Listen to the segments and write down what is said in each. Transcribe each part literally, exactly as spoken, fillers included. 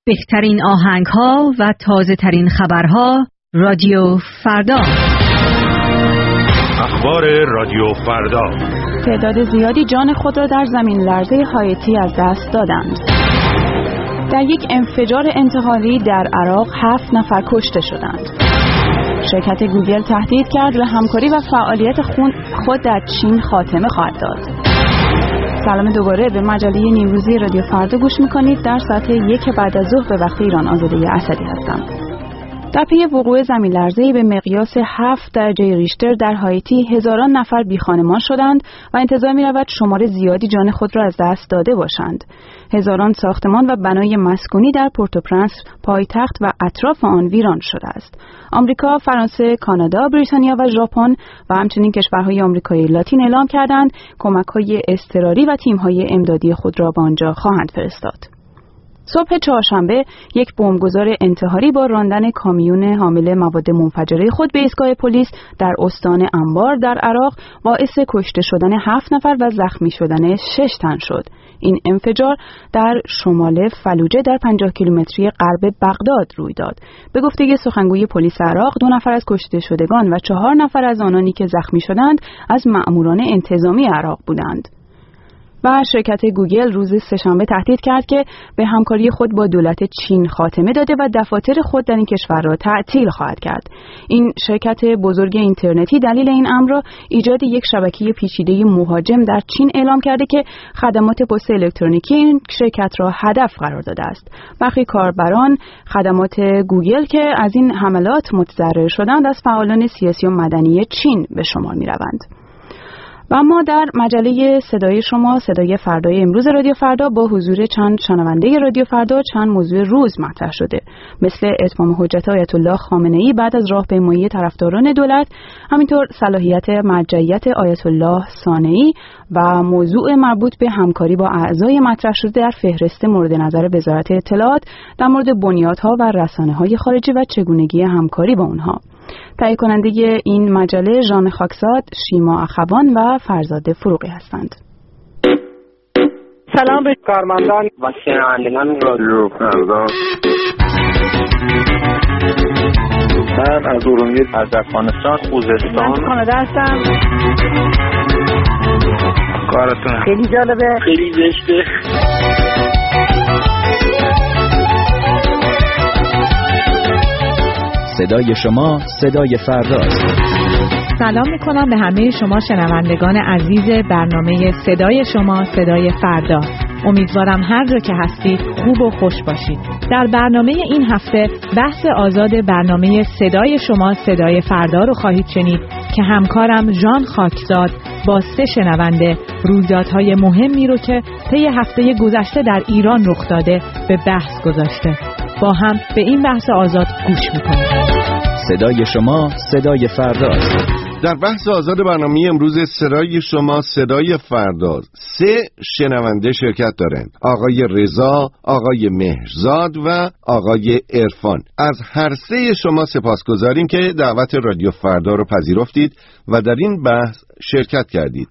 بهترین آهنگ‌ها و تازه‌ترین خبرها رادیو فردا. اخبار رادیو فردا. تعداد زیادی جان خود را در زمین لرزه هایتی از دست دادند. در یک انفجار انتحاری در عراق هفت نفر کشته شدند. شرکت گوگل تهدید کرد به همکاری و فعالیت خود در چین خاتمه خواهد داد. سلام دوباره به مجله نیمروزی رادیو فردا گوش میکنید. در ساعت یک بعد از ظهر به وقت ایران آزاده اسدی هستم. در پی وقوع زمین لرزه‌ای به مقیاس هفت درجه ریشتر در هایتی هزاران نفر بیخانمان شدند و انتظار می‌رود شمار زیادی جان خود را از دست داده باشند. هزاران ساختمان و بنای مسکونی در پورتوپرنس پایتخت و اطراف آن ویران شده است. آمریکا، فرانسه، کانادا، بریتانیا و ژاپن و همچنین کشورهای آمریکای لاتین اعلام کردند کمک‌های اضطراری و تیم‌های امدادی خود را به آنجا خواهند فرستاد. صبح چهارشنبه یک بمبگذار انتحاری با راندن کامیون حامل مواد منفجره خود به ایستگاه پلیس در استان انبار در عراق باعث کشته شدن هفت نفر و زخمی شدن شش تن شد. این انفجار در شمال فلوجه در پنجاه کیلومتری غرب بغداد روی داد. به گفته سخنگوی پلیس عراق، دو نفر از کشته شدگان و چهار نفر از آنانی که زخمی شدند از مأموران انتظامی عراق بودند. و شرکت گوگل روز سه‌شنبه تهدید کرد که به همکاری خود با دولت چین خاتمه داده و دفاتر خود در این کشور را تعطیل خواهد کرد. این شرکت بزرگ اینترنتی دلیل این امر را ایجاد یک شبکه پیچیده مهاجم در چین اعلام کرده که خدمات پست الکترونیکی این شرکت را هدف قرار داده است. برخی کاربران خدمات گوگل که از این حملات متضرر شدند از فعالان سیاسی و مدنی چین به شمار می‌روند. و اما در مجله صدای شما صدای فردای امروز رادیو فردا با حضور چند شنونده رادیو فردا چند موضوع روز مطرح شده، مثل اتمام حجت آیت الله خامنه‌ای بعد از راهپیمایی طرفداران دولت، همینطور صلاحیت مرجعیت آیت الله ثانوی و موضوع مربوط به همکاری با اعضای مطرح شده در فهرست مورد نظر وزارت اطلاعات در مورد بنیادها و رسانه‌های خارجی و چگونگی همکاری با اونها. تهیه کننده این مجله ژان خاکزاد، شیما اخوان و فرزاد فروغی هستند. سلام به کارمندان و شنوندگان رادیو فردا. من از ارومیه، از افغانستان، خوزستان، من کانادا هستم. کارتون خیلی جالبه، خیلی زشته. صدای شما صدای فرداست. سلام میکنم به همه شما شنوندگان عزیز برنامه صدای شما صدای فردا. امیدوارم هر جا که هستید خوب و خوش باشید. در برنامه این هفته بحث آزاد برنامه صدای شما صدای فردا رو خواهید شنید که همکارم ژان خاکزاد با سه شنونده رویدادهای مهمی رو که طی هفته گذشته در ایران رخ داده به بحث گذاشته. با هم به این بحث آزاد گوش میکنیم. صدای شما صدای فرداست. در بحث آزاد برنامه امروز صدای شما صدای فرداست. سه شنونده شرکت دارند: آقای رضا، آقای مهرزاد و آقای عرفان. از هر سه شما سپاسگزاریم که دعوت رادیو فردا رو پذیرفتید و در این بحث شرکت کردید.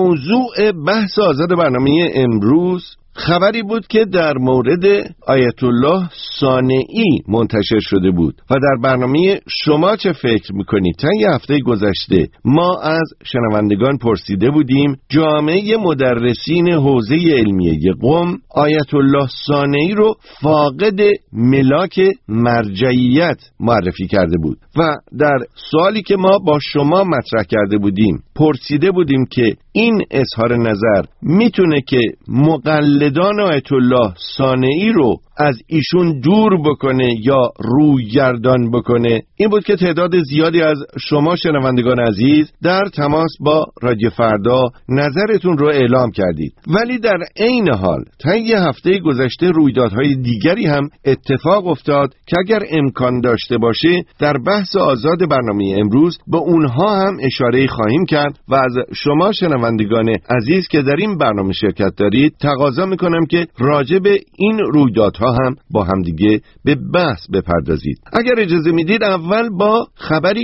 موضوع بحث آزاد برنامه امروز خبری بود که در مورد آیت الله ثانوی منتشر شده بود و در برنامه شما چه فکر میکنید؟ تا یه هفته گذشته ما از شنوندگان پرسیده بودیم جامعه مدرسین حوزه علمیه قم آیت الله ثانوی رو فاقد ملاک مرجعیت معرفی کرده بود و در سوالی که ما با شما مطرح کرده بودیم پرسیده بودیم که این اظهار نظر میتونه که مقلدان آیت الله ثانوی رو از ایشون دور بکنه یا روی گردان بکنه. این بود که تعداد زیادی از شما شنوندگان عزیز در تماس با رادیو فردا نظرتون رو اعلام کردید. ولی در عین حال تا یه هفته گذشته رویدادهای دیگری هم اتفاق افتاد که اگر امکان داشته باشه در بحث آزاد برنامه امروز به اونها هم اشاره خواهیم کرد و از شما شنوندگان عزیز که در این برنامه شرکت دارید تقاضا میکنم که راجع به این رویدادها هم با همدیگه به بحث بپردازید. اگر اجازه میدید اول با خبری که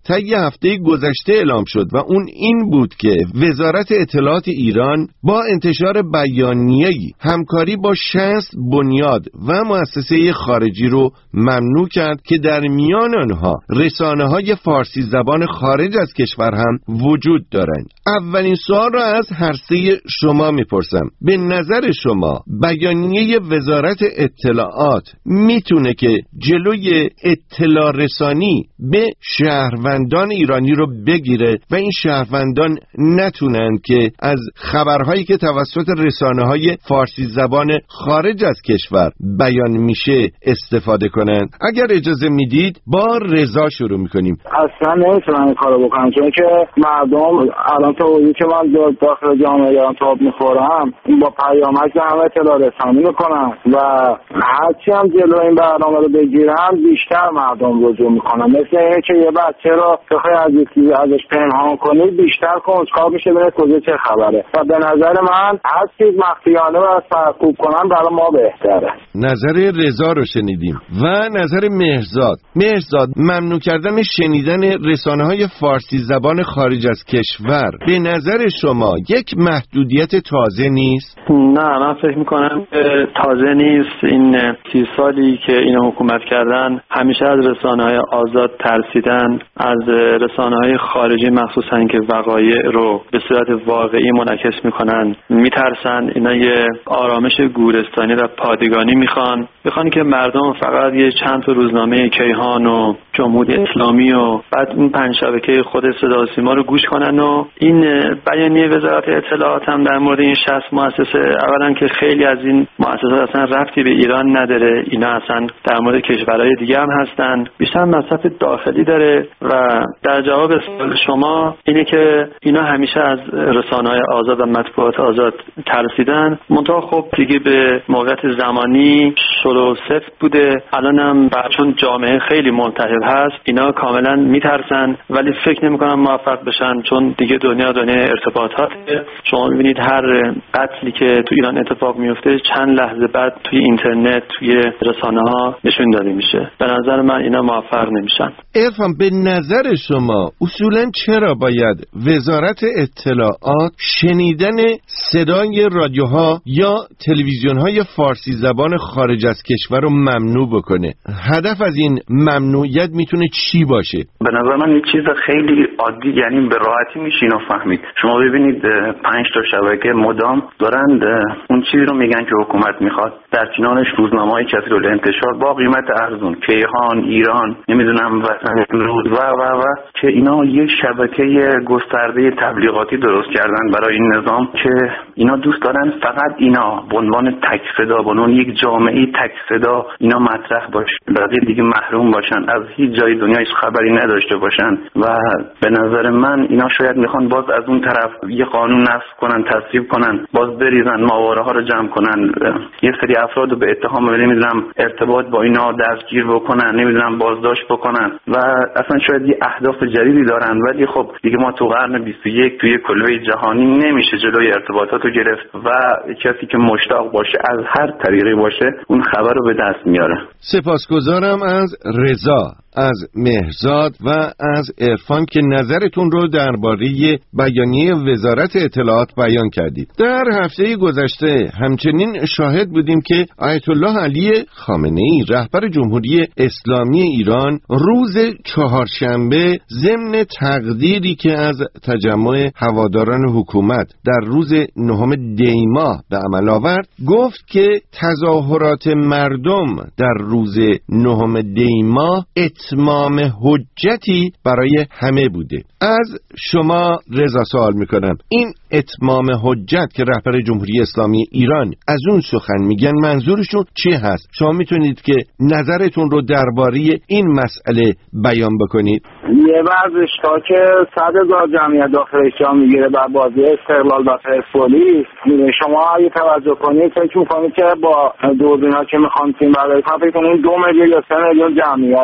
طی هفته گذشته اعلام شد و اون این بود که وزارت اطلاعات ایران با انتشار بیانیه‌ای همکاری با شصت بنیاد و مؤسسه خارجی رو ممنوع کرد که در میان آنها رسانه‌های فارسی زبان خارج از کشور هم وجود دارند. اولین سوال را از هر سه شما میپرسم. به نظر شما بیانیه وزارت اطلاعات میتونه که جلوی اطلاع رسانی به شهروندان ایرانی رو بگیره و این شهروندان نتونن که از خبرهایی که توسط رسانه‌های فارسی زبان خارج از کشور بیان میشه استفاده کنن؟ اگر اجازه میدید با رضا شروع میکنیم. اصلا نمیتونن این کارو بکنن، چون که مردم الان تا وقتی که من داخل جامعه ایران تاب میخورم با پیامک همه اطلاع رسانی میکنن و هرچی هم جلو این برنامه رو بگیرن بیشتر مردم رجوع میکنن. مثل اینه که یه بچه رو بخوای از یکی ازش پنهان کنی بیشتر کنجکاو میشه ببینه کجا چه خبره و به نظر من هر چیز مخفیانه و سرکوب کنن برای ما بهتره. نظر رضا رو شنیدیم و نظر مهرزاد. مهرزاد، ممنوع کردن شنیدن رسانه‌های فارسی زبان خارج از کشور به نظر شما یک محدودیت تازه نیست؟ نه، من فکر میکنم تازه نیست. این سی سالی که اینا حکومت کردن همیشه از رسانه‌های آزاد ترسیدن، از رسانه‌های خارجی مخصوصا که وقایع رو به صورت واقعی منعکس میکنن میترسن. اینا یه آرامش گورستانی و پادگانی میخوان میخوان که مردم فقط یه چند تا روزنامه کیهان و جمهوری اسلامی و بعد این پنج شبکه خود صدا و سیما رو گوش کنن. و این بیانیه وزارت اطلاعات هم در مورد این شصت مؤسسه، اولا که خیلی از این مؤسسات اصلا ربطی به ایران نداره، اینا اصلا در مورد کشورهای دیگه هم هستن، بیشتر مصرف داخلی داره. و در جواب سوال شما اینه که اینا همیشه از رسانه‌های آزاد و مطبوعات آزاد ترسیدن، منتها خب دیگه به موقعیت زمانی شلو سفت بوده. الانم چون جامعه خیلی ملتهب هست اینا کاملا میترسن، ولی فکر نمی‌کنم موفق بشن، چون دیگه دنیا دنیا ارتباطاته. شما می‌بینید هر قتلی که تو ایران اتفاق میفته چند لحظه بعد توی اینترنت توی رسانه‌ها نشون داده میشه. به نظر من اینا موفق نمیشن. عرفان، به نظر شما اصولاً چرا باید وزارت اطلاعات شنیدن صدای رادیوها یا تلویزیون‌های فارسی زبان خارج از کشور رو ممنوع بکنه؟ هدف از این ممنوعیت میتونه چی باشه؟ به نظر من یک چیز خیلی عادی، یعنی به راحتی میشه اینو فهمید. شما ببینید پنج تا شبکه مدام دارند اون چیزی رو میگن که حکومت میخواد، در کنارش روزنامه‌های کثیر الانتشار با قیمت ارزون، کیهان، ایران، نمیدونم وطن امروز و و و که اینا یک شبکه گسترده تبلیغاتی درست کردن برای این نظام که اینا دوست دارن فقط اینا به عنوان تک صدا، به عنوان یک جامعه تک صدا اینا مطرح باشه، بقیه دیگه محروم باشن، از هیچ جای دنیا هیچ خبری نداشته باشن. و به نظر من اینا شاید میخوان باز از اون طرف یه قانون نصب کنن، تصویب کنن، باز بریزن ماوره ها رو جمع کنن، یه سری افراد رو به اتهام نمیدونم ارتباط با اینا دستگیر بکنن، نمیدونم بازداشت بکنن و اصلا شاید یه اهداف جدیدی دارن. ولی خب دیگه ما تو قرن بیست و یک توی کلبه جهانی نمیشه جلوی ارتباطات رو گرفت و کسی که مشتاق باشه از هر طریقی باشه اون خبر رو به دست میاره. سپاسگزارم از رضا، از مهرزاد و از عرفان که نظرتون رو درباره بیانیه وزارت اطلاعات بیان کردید. در هفته گذشته همچنین شاهد بودیم که آیت الله علی خامنه‌ای رهبر جمهوری اسلامی ایران روز چهارشنبه ضمن تقدیری که از تجمع هواداران حکومت در روز نهم دی ماه به عمل آورد گفت که تظاهرات مردم در روز نهم دی ماه اتمام حجتی برای همه بوده. از شما رضا سوال میکنم، این اتمام حجت که رهبر جمهوری اسلامی ایران از اون سخن میگن منظورشون چی هست؟ شما میتونید که نظرتون رو درباره این مسئله بیان بکنید؟ یه ورزشگاه که صد هزار جمعیت داخلش جا میگیره بر بازی استقلال و پرسپولیس، شما اگه توجه کنید فکر میکنید که با دوربینا که میخوان تیم برای فکر کنید دو میلیون یا سه میلیون جمعیته. اینا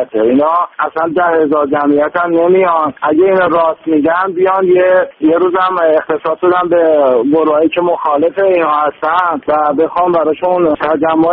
اینا اصلا در هزار جمعیت هم نمیان. اگه این راست میگن بیان یه یه روزم اختصاص بدن به گروهایی که مخالف اینا هستن و بخوام براشون تجمع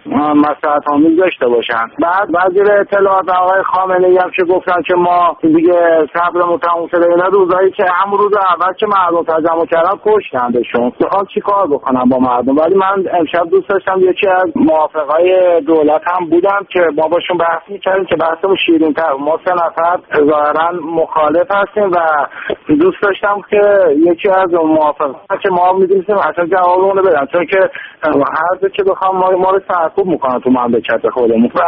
مصلحت‌آمیز داشته باشن. بعد وزیر اطلاعات آقای خامنه‌ای هم که گفتن که ما دیگه صبرمون تموم شده، اینا روزایی که همون روز اول که مردم تجمع کردن کشتندشون. میخوام چیکار بکنم با مردم؟ ولی من امشب دوست داشتم یکی از موافقای دولت هم بودم که ما باشون بحث می‌کردیم که بحثمون شیرین‌تر. ما سه نفر ظاهراً مخالف هستیم و دوست داشتم که یکی از موافقا که ما می‌دونیم اصلا جواب اون رو بدن، چون که هر جا که بخوام ما ما رو سرکوب می‌کنن تو مملکت خودمون و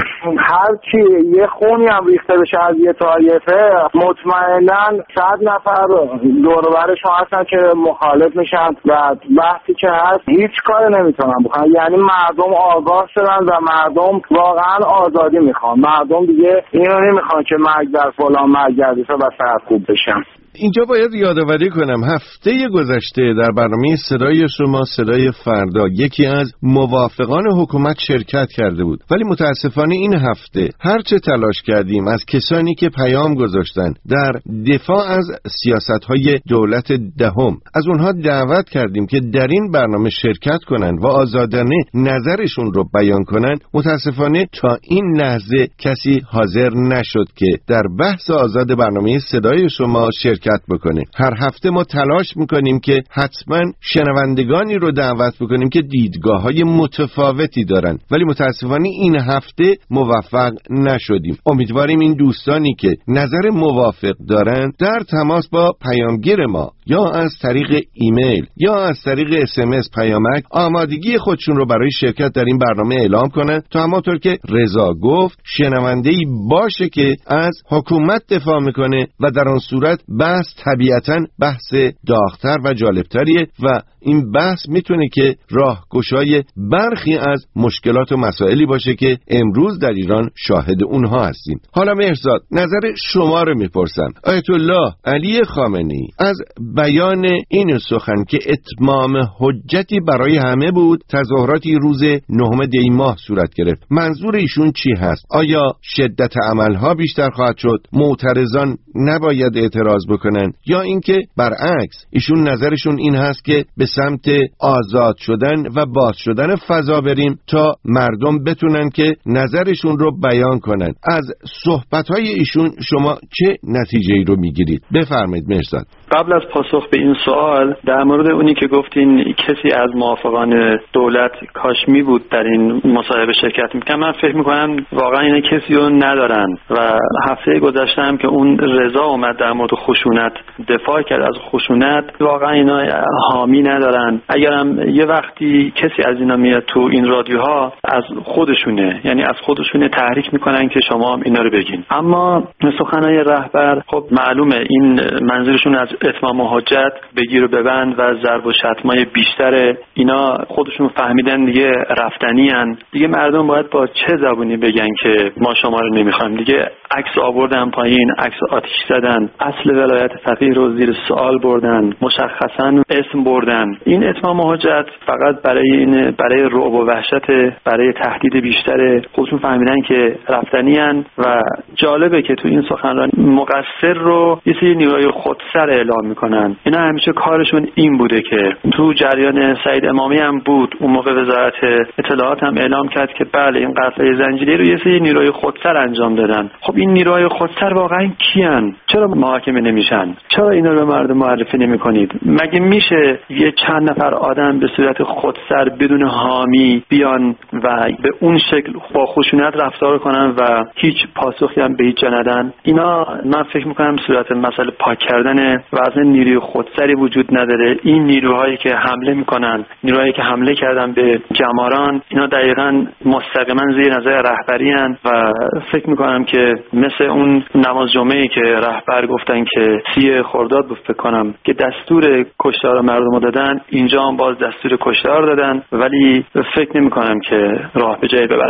هر کی یه خونی هم ریخته بشه از یه طایفه مطمئناً صد نفر دور و برشون هستن که مخالف میشن و بحثی که هست هیچ کاری نمیتونن بکنن. یعنی مردم آگاه شدن و مردم واقعا آزادی میخوان. مردم دیگه اینو نمیخوان که مرگ در فلان مرگ گردیده و سرکوب بشن. اینجا باید یادآوری کنم هفته گذشته در برنامه صدای شما صدای فردا یکی از موافقان حکومت شرکت کرده بود، ولی متاسفانه این هفته هرچه تلاش کردیم از کسانی که پیام گذاشتن در دفاع از سیاست‌های دولت دهم از اونها دعوت کردیم که در این برنامه شرکت کنند و آزادانه نظرشون رو بیان کنند، متاسفانه تا این لحظه کسی حاضر نشد که در بحث آزاد برنامه صدای شما شرکت بکنه. هر هفته ما تلاش میکنیم که حتما شنوندگانی رو دعوت بکنیم که دیدگاه‌های متفاوتی دارن، ولی متاسفانه این هفته موفق نشدیم. امیدواریم این دوستانی که نظر موافق دارن در تماس با پیامگیر ما یا از طریق ایمیل یا از طریق اس ام اس پیامک آمادگی خودشون رو برای شرکت در این برنامه اعلام کنن تا همونطور که رضا گفت شنونده‌ای باشه که از حکومت دفاع میکنه و در آن صورت بحث طبیعتاً بحث داغ‌تر و جالبتریه و این بحث میتونه که راهگشای برخی از مشکلات و مسائلی باشه که امروز در ایران شاهد اونها هستیم. حالا مهرزاد نظر شما رو میپرسم. آیت الله علی خامنه‌ای از بیان این سخن که اتمام حجتی برای همه بود تظاهراتی روز نهم دی ماه صورت گرفت، منظور ایشون چی هست؟ آیا شدت عملها بیشتر خواهد شد؟ معترضان نباید اعتراض بکنن یا اینکه برعکس ایشون نظرشون این هست که به سمت آزاد شدن و باز شدن فضا بریم تا مردم بتونن که نظرشون رو بیان کنن؟ از صحبت‌های ایشون شما چه نتیجه‌ای رو میگیرید؟ بفرمایید مهرزاد. قبل از پاسخ به این سوال در مورد اونی که گفتین کسی از موافقان دولت کاش می بود در این مصاحبه شرکت میکنه، من فکر میکنم واقعا این کسی رو ندارن و هفته گذشته هم که اون رضا اومد در مورد خشونت دفاع کرد از خشونت، واقعا اینا حامی ندارن. اگرم یه وقتی کسی از اینا میاد تو این رادیوها از خودشونه، یعنی از خودشونه تحریک میکنن که شما هم اینا رو بگین. اما سخنهای رهبر خب معلومه این منظورشون از اتمام حجت بگیر و ببند و ضرب و شتمای بیشتره. اینا خودشون فهمیدن دیگه رفتنی ان دیگه. مردم باید با چه زبونی بگن که ما شما رو نمیخوایم؟ دیگه عکس آوردن پایین، عکس آتش زدن، اصل ولایت فقیه رو زیر سوال بردن، مشخصا اسم بردن. این اتمام حجت فقط برای این برای رعب و وحشت، برای تهدید بیشتره. خودشون فهمیدن که رفتنی ان و جالبه که تو این سخنرانی مقصر رو یه سری نیروی خودسر اعلام میکنن. اینا همیشه کارشون این بوده که تو جریان سعید امامی هم بود، اون موقع وزارت اطلاعات هم اعلام کرد که بله این قتل زنجیری رو یه سری نیروی خودسر انجام دادن. خب این نیروی خودسر واقعا کیان؟ چرا محاکمه نمیشن؟ چرا اینا رو به مردم معرفی نمیکنید؟ مگه میشه یه چند نفر آدم به صورت خودسر بدون حامی بیان و به اون شکل با خشونت رفتار کنن و هیچ پاسخی هم به هیچ جا ندن؟ اینا من فکر میکنم صورت مسئله پاک کردن و اصلا نیروی خودسری وجود نداره. این نیروهایی که حمله میکنن، نیروهایی که حمله کردن به جماران، اینا دقیقاً مستقیما زیر نظر رهبری ان و فکر میکنم که مثل اون نماز جمعه‌ای که رهبر گفتن که سی خرداد بود فکر کنم که دستور کشتار مردم دادن، اینجا هم باز دستور کشتار دادن، ولی فکر نمیکنم که راه به جایی ببرن.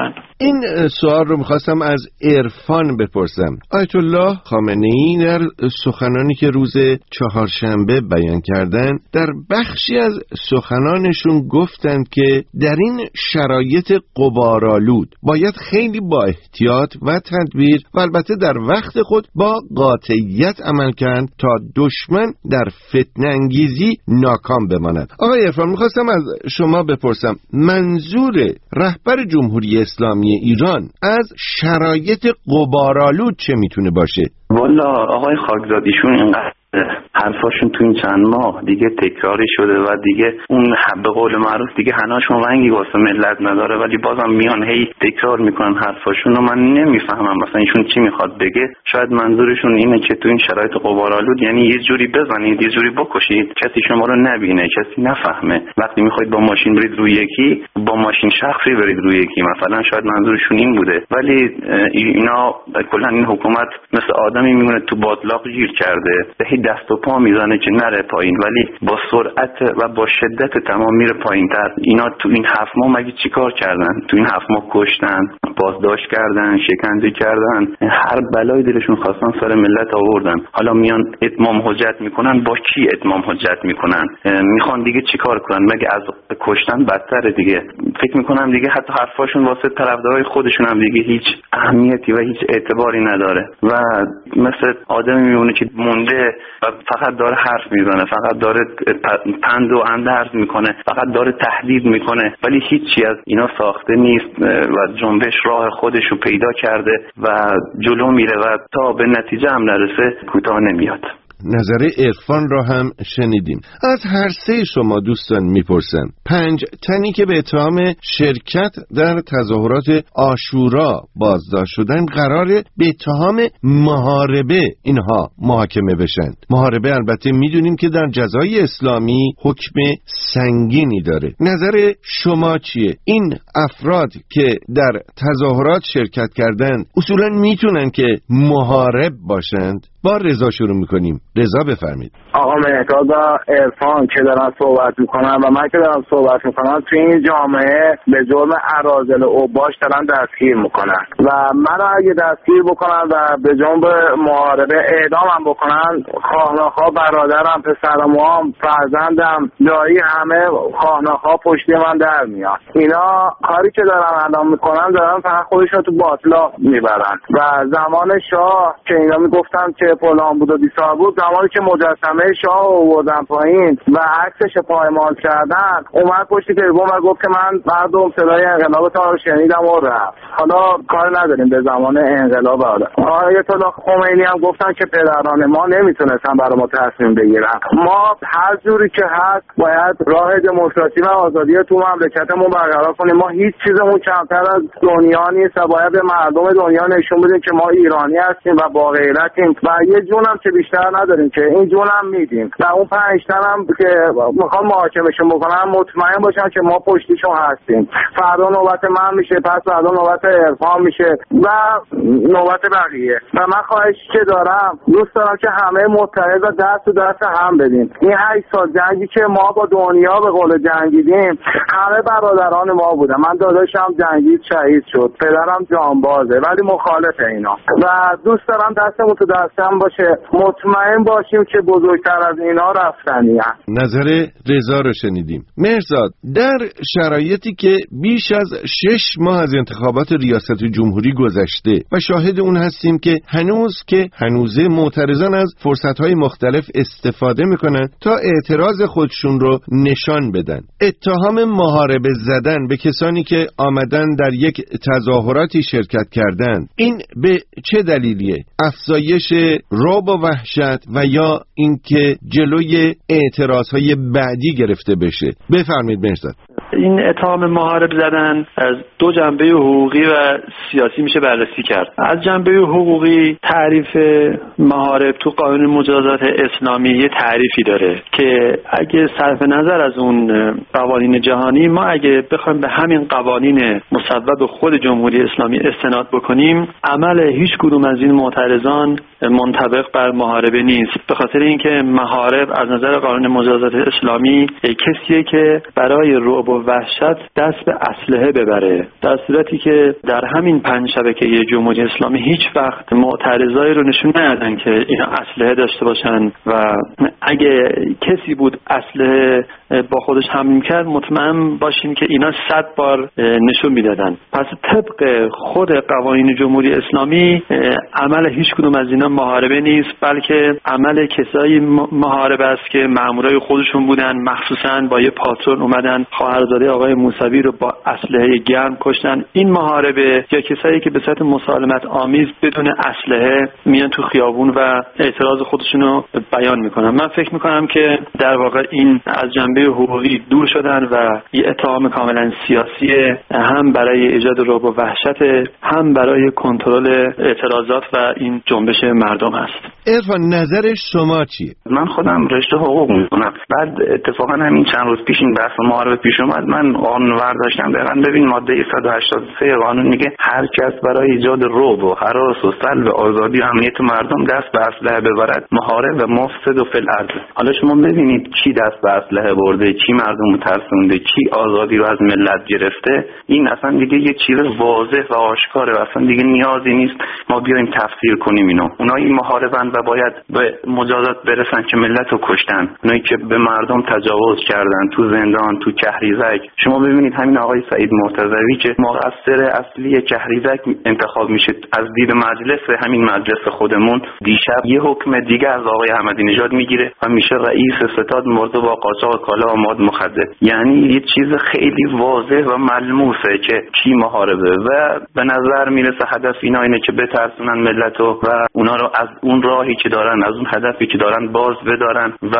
این سوال رو میخواستم از عرفان بپرسم. آیت الله خامنه‌ای در سخنانی که روز چهارشنبه بیان کردن، در بخشی از سخنانشون گفتند که در این شرایط غبارآلود باید خیلی با احتیاط و تدبیر و البته در وقت خود با قاطعیت عمل کرد تا دشمن در فتنه انگیزی ناکام بماند. آقای عرفان، میخواستم از شما بپرسم منظور رهبر جمهوری اسلامی ایران از شرایط غبارآلود چه میتونه باشه؟ والا آقای خاکزادیشون اینقدر حرفاشون تو این چند ماه دیگه تکراری شده و دیگه اون به قول معروف دیگه هناشون رنگی واسه ملت نداره، ولی بازم میان هی تکرار میکنن حرفاشون رو. من نمیفهمم مثلا ایشون چی میخواد بگه. شاید منظورشون اینه که تو این شرایط غبارآلود یعنی یه جوری بزنید یه جوری بکشید کسی شما رو نبینه، کسی نفهمه. وقتی میخواید با ماشین برید روی یکی، با ماشین شخصی برید روی یکی مثلا، شاید منظورشون این بوده. ولی اینا کلا این حکومت مثل آدمی میمونه تو باطلاق گیر کرده، دست و پا میزنه که نره پایین، ولی با سرعت و با شدت تمام میره پایین تر. اینا تو این هفت ماه مگه چیکار کردن؟ تو این هفت ماه کشتن، بازداشت کردن، شکنجه کردن، هر بلای دلشون خواستن سر ملت آوردن. حالا میان اتمام حجت میکنن. با کی اتمام حجت میکنن؟ میخوان دیگه چیکار کنن؟ مگه از کشتن بدتره دیگه. فکر میکنم دیگه حتی حرفاشون واسه طرفدارای خودشون هم دیگه هیچ اهمیتی و هیچ اعتباری نداره و مثل آدمی میمونه که مونده و فقط داره حرف میزنه، فقط داره پند و اندرز میکنه، فقط داره تهدید میکنه، ولی هیچی از اینا ساخته نیست و جنبش راه خودش رو پیدا کرده و جلو میره و تا به نتیجه هم نرسه کوتاه نمیاد. نظر عرفان را هم شنیدیم. از هر سه شما دوستان میپرسم، پنج تنی که به اتهام شرکت در تظاهرات عاشورا بازداشت شدن قراره به اتهام محاربه اینها محاکمه بشن. محاربه البته میدونیم که در جزای اسلامی حکم سنگینی داره. نظر شما چیه؟ این افراد که در تظاهرات شرکت کردن اصولا میتونن که محارب باشند؟ با رضا شروع میکنیم. رضا بفرمید. آقا مهداد و عرفان که دارن صحبت میکنن و من که دارم صحبت میکنم، توی این جامعه به جرم اراذل و اوباش دارن دستگیر میکنن و من اگه دستگیر بکنن و به جرم محاربه اعدامم بکنن، خواهناخواه برادرم، پسرموام، فرزندم، دایی، همه خواهناخواه پشتی من در میاد. اینا کاری که دارن الان میکنن دارن فقط خودشون تو باطلاق میبرن و زمان شاه که اینا میگفتن که فلان بود و بیسار بود، زمانی که مجسمه شاه آوردن پایین و عکسش پایمال کردن، اومد پشت تلفن و گفت که من مردم صدای انقلابتون رو شنیدم و رفت. حالا کار نداریم به زمان انقلاب. آیت الله خمینی هم گفتن که پدران ما نمیتونستن برای ما تصمیم بگیرن. ما هر جوری که هست باید راه دموکراسی و آزادی تو مملکتمون برقرار کنیم. ما هیچ چیزمون کمتر از دنیا نیست و باید به مردم دنیا نشون بدیم که ما ایرانی هستیم و با غیرتیم و یه جونم که بیشتر نداریم که این جونم میدیم و اون پنج تنم که میخوام محاکمهشون بکنم مطمئن باشن که ما پشتیشون هستیم. فردا نوبت من میشه، پس فردا نوبت عرفان میشه و نوبت بقیه. و من خواهشی که دارم، دوست دارم که همه متحد و دست و دست هم بدیم. این هشت سال جنگی که ما با دنیا به قول جنگیدیم، همه برادران ما بودن. من داداشم جنگید شهید شد، پدرم جانبازه، ولی مخالف اینا و دوست دارم دستمون تو دستم باشه، مطمئن باشیم که بزرگتر از اینا رفتنی هست. نظر رضا رو شنیدیم. مهرزاد، در شرایطی که بیش از شش ماه از انتخابات ریاست جمهوری گذشته و شاهد اون هستیم که هنوز که هنوزه معترضان از فرصتهای مختلف استفاده میکنن تا اعتراض خودشون رو نشان بدن، اتهام محاربه زدن به کسانی که آمدن در یک تظاهراتی شرکت کردن، این به چه دلیلیه؟ افزایش رعب و وحشت و یا اینکه جلوی اعتراضهای بعدی گرفته بشه؟ بفرمایید مهرزاد. این اتهام محارب زدن از دو جنبه حقوقی و سیاسی میشه بررسی کرد. از جنبه حقوقی تعریف محارب تو قانون مجازات اسلامی یه تعریفی داره که اگه صرف نظر از اون قوانین جهانی، ما اگه بخوایم به همین قوانین مصوب خود جمهوری اسلامی استناد بکنیم، عمل هیچ کدوم از این معترضان منطبق بر محاربه نیست، به خاطر اینکه محارب از نظر قانون مجازات اسلامی کسیه که برای رعب و وحشت دست به اسلحه ببره، در صورتی که در همین پنج شبکه جمهوری اسلامی هیچ وقت معترضایی رو نشون ندادن که اینا اسلحه داشته باشن و اگه کسی بود اسلحه با خودش حمل می‌کرد مطمئن باشیم که اینا صد بار نشون میدادن. پس طبق خود قوانین جمهوری اسلامی عمل هیچ کدوم از اینا محاربه نیست، بلکه عمل کسایی محاربه است که مامورای خودشون بودن، مخصوصاً با یه پاترون اومدن خواهرزاده آقای موسوی رو با اسلحه گرم کشتن. این محاربه یا کسایی که به صورت مسالمت آمیز بدون اسلحه میان تو خیابون و اعتراض خودشون رو بیان میکنن. من فکر میکنم که در واقع این از جنبه حقوقی دور شدن و یه اتهام کاملا سیاسی هم برای ایجاد رعب و وحشت، هم برای کنترل اعتراضات و این جنبش مردم است. عرفان نظر شما چیه؟ من خودم رشته حقوق میکنم. بعد اتفاقا همین چند روز پیش این بحث محاربه پیش اومد، من قانون ورداشتم. دقیقاً ببین ماده صد و هشتاد و سه قانون میگه هر کس برای ایجاد رعب و هراس و سلب آزادی و امنیت مردم دست به اسلحه ببرد محارب و مفسد فی الارض. حالا شما ببینید کی دست به اسلحه برده، کی مردم رو ترسونده، کی آزادی رو از ملت گرفته. این اصلا دیگه یه چیز واضح و آشکاره و اصلا دیگه نیازی نیست ما بیایم تفسیر کنیم اینو. اونایی محاربن و باید به مجازات برسن که ملت رو کشتن، اونایی که به مردم تجاوز کردن تو زندان، تو کهریزک. شما ببینید همین آقای سعید مرتضوی که مقصر اصلی کهریزک انتخاب میشه، از دید مجلس، همین مجلس خودمون دیشب یه حکم دیگه از آقای احمدی نژاد میگیره و میشه رئیس ستاد مرده با قاچاق کالا و مواد مخدر. یعنی یه چیز خیلی واضح و ملموسه که کی محاربه و به نظر میرسه هدف اینا اینه که بترسونن ملتو و اونا رو از اون راهی که دارن، از اون هدفی که دارن باز بدارن و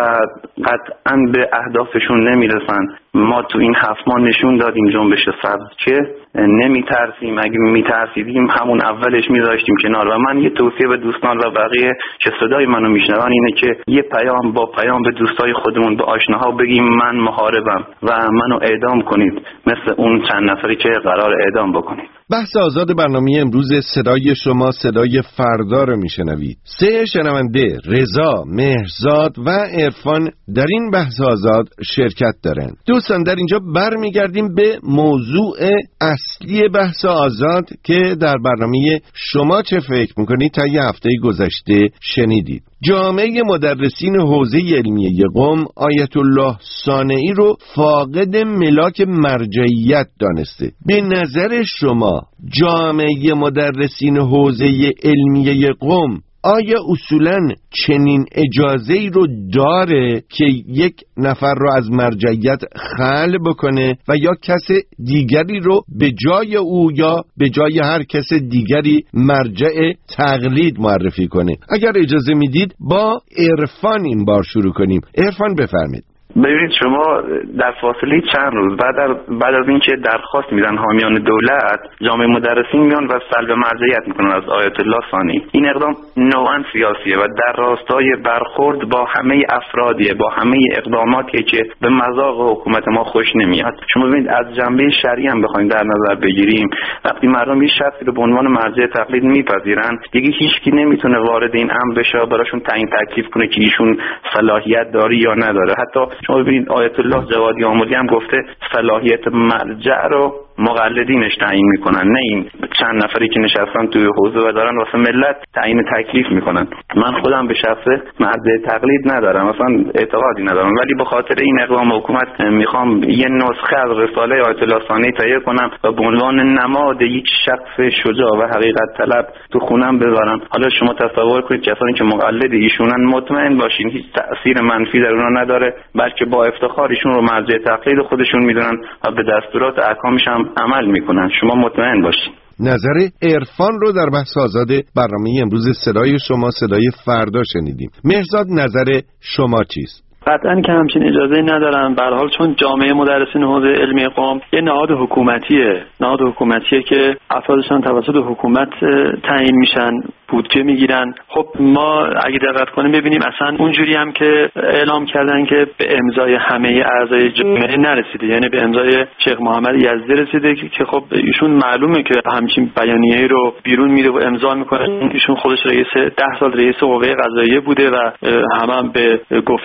قطعاً به اهدافشون نمیرسن. ما تو این هفت ماه نشون دادیم جنبش سبز که نمیترسیم، اگه میترسیدیم همون اولش میذاشتیم کنار. و من یه توصیه به دوستان و بقیه که صدای منو میشنون اینه که یه پیام با پیام به دوستای خودمون، به آشناها بگیم من محاربم و منو اعدام کنید، مثل اون چند نفری که قرار اعدام بکنید. بحث آزاد برنامه امروز صدای شما صدای فردا رو میشنوید. سه شنونده رضا، مهرزاد و عرفان در این بحث آزاد شرکت دارن. دوستان در اینجا برمیگردیم به موضوع اصلی بحث آزاد که در برنامه شما چه فکر میکنید تا یه هفته گذشته شنیدید. جامعه مدرسین حوزه علمیه قم آیت الله صانعی رو فاقد ملاک مرجعیت دانسته. به نظر شما جامعه مدرسین حوزه علمیه قم آیا اصولاً چنین اجازه‌ای رو داره که یک نفر رو از مرجعیت خلع بکنه و یا کس دیگری رو به جای او یا به جای هر کس دیگری مرجع تقلید معرفی کنه؟ اگر اجازه میدید با عرفان این بار شروع کنیم. عرفان بفرمایید. ببینید شما در فاصله چند روز بعد بعد از اینکه درخواست میدن حامیان دولت، جامعه مدرسین میان و سلب مرجعیت میکنن از آیت الله صانعی. این اقدام نوعاً سیاسیه و در راستای برخورد با همه افرادیه، با همه اقداماتی که به مذاق حکومت ما خوش نمیاد. شما ببینید از جنبه شرعی هم بخوایم در نظر بگیریم، وقتی مردم یه شخصی رو به عنوان مرجع تقلید میپذیرن، دیگه هیچکی نمیتونه وارد این امر بشه و براشون تعیین تکلیف کنه که ایشون صلاحیت داری یا نداره. حتی شما ببینید آیت الله جوادی آملی هم گفته صلاحیت مرجع رو مقلدینش تعیین میکنن، نه این چند نفری که نشستن توی حوزه و دارن واسه ملت تعیین تکلیف میکنن. من خودم به شخصه مرجع تقلید ندارم، اصلا اعتقادی ندارم، ولی به خاطر این اقدام حکومت میخوام یه نسخه از رساله آیت الله صانعی تهیه کنم و به عنوان نماد یک شخص شجاع و حقیقت طلب تو خونم بذارم. حالا شما تصور کنید کسانی که مقلد ایشونن، مطمئن باشین هیچ تأثیر منفی در اونها نداره، بلکه با افتخار ایشون رو مرجع تقلید خودشون میدونن و به دستورات احکامش هم عمل میکنن. شما مطمئن باشین. نظر عرفان رو در بحث آزاد برنامه امروز صدای شما صدای فردا شنیدیم. مهرزاد نظر شما چیست؟ قطعاً که همچین اجازه ندارم. به هر حال چون جامعه مدرسین حوزه علمی قم یه نهاد حکومتیه، نهاد حکومتیه که افرادشان توسط حکومت تعیین میشن، بودجه میگیرن. خب ما اگه دقت کنیم ببینیم اصلا اونجوری هم که اعلام کردن که به امضای همه اعضای جامعه نرسیده، یعنی به امضای شیخ محمد یزدی رسیده که خب ایشون معلومه که همچین بیانیه‌ای رو بیرون میره و امضا میکنه. ایشون خودش رئیس ده سال رئیس قوه قضاییه بوده و همه هم به گفته آقای